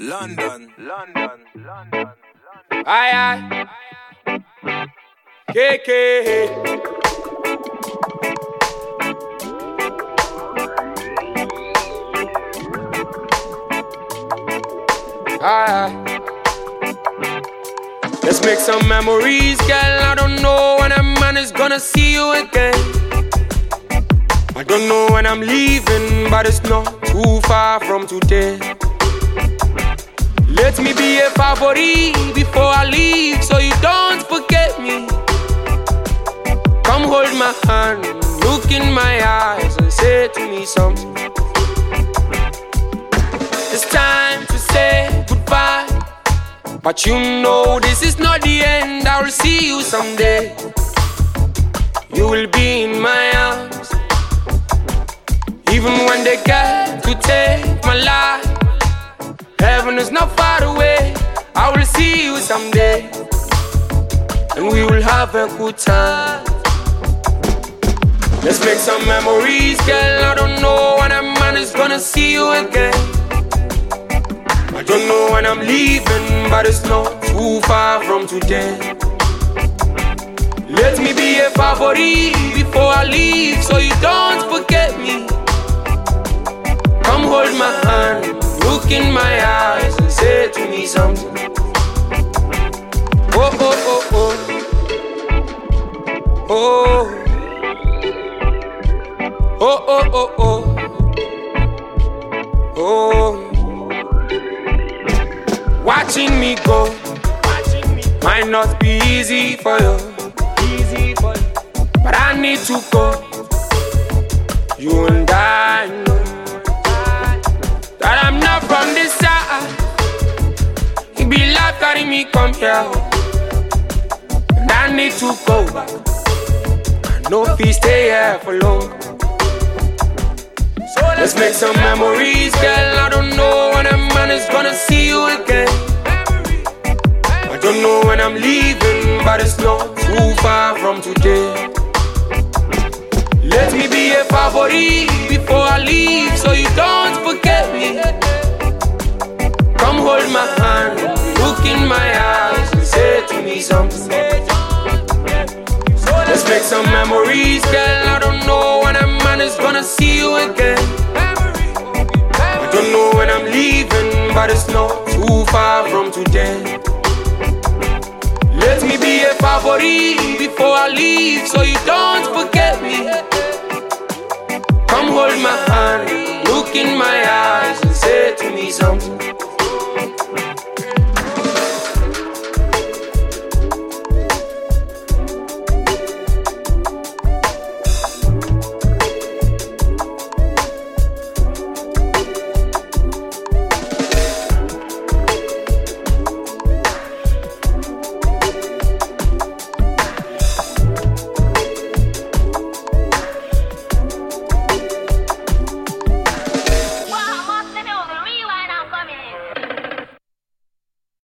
London. Aye. KK. Aye. Let's make some memories, girl. I don't know when a man is gonna see you again. I don't know when I'm leaving, but it's not too far from today. Let me be a favorite before I leave, so you don't forget me. Come hold my hand, look in my eyes and say to me something. It's time to say goodbye, but you know this is not the end. I will see you someday. You will be in my arms, even when they get to take my life. Heaven is not far away. I will see you someday, and we will have a good time. Let's make some memories, girl. I don't know when a man is gonna see you again. I don't know when I'm leaving, but it's not too far from today. Let me be a favorite before I leave, so you don't forget me. Come hold my hand, look in my eyes and say to me something. Oh, oh, oh, oh. Oh. Oh, oh, oh, oh. Oh. Watching me go might not be easy for you, but I need to go. You and I know that I'm not from this side. It be like carrying me come here, and I need to go back. I know if we stay here for long. So let's make some memories, girl. I don't know when a man is gonna see you again. I don't know when I'm leaving, but it's not too far from today. Let me be a favorite before I leave, so you don't forget me. Come hold my hand, look in my eyes and say to me something. Let's make some memories, girl. I don't know when a man is gonna see you again. I don't know when I'm leaving, but it's not too far from today. Let me be a favorite before I leave, so you don't forget me. Come hold my hand, look in my eyes and say to me something.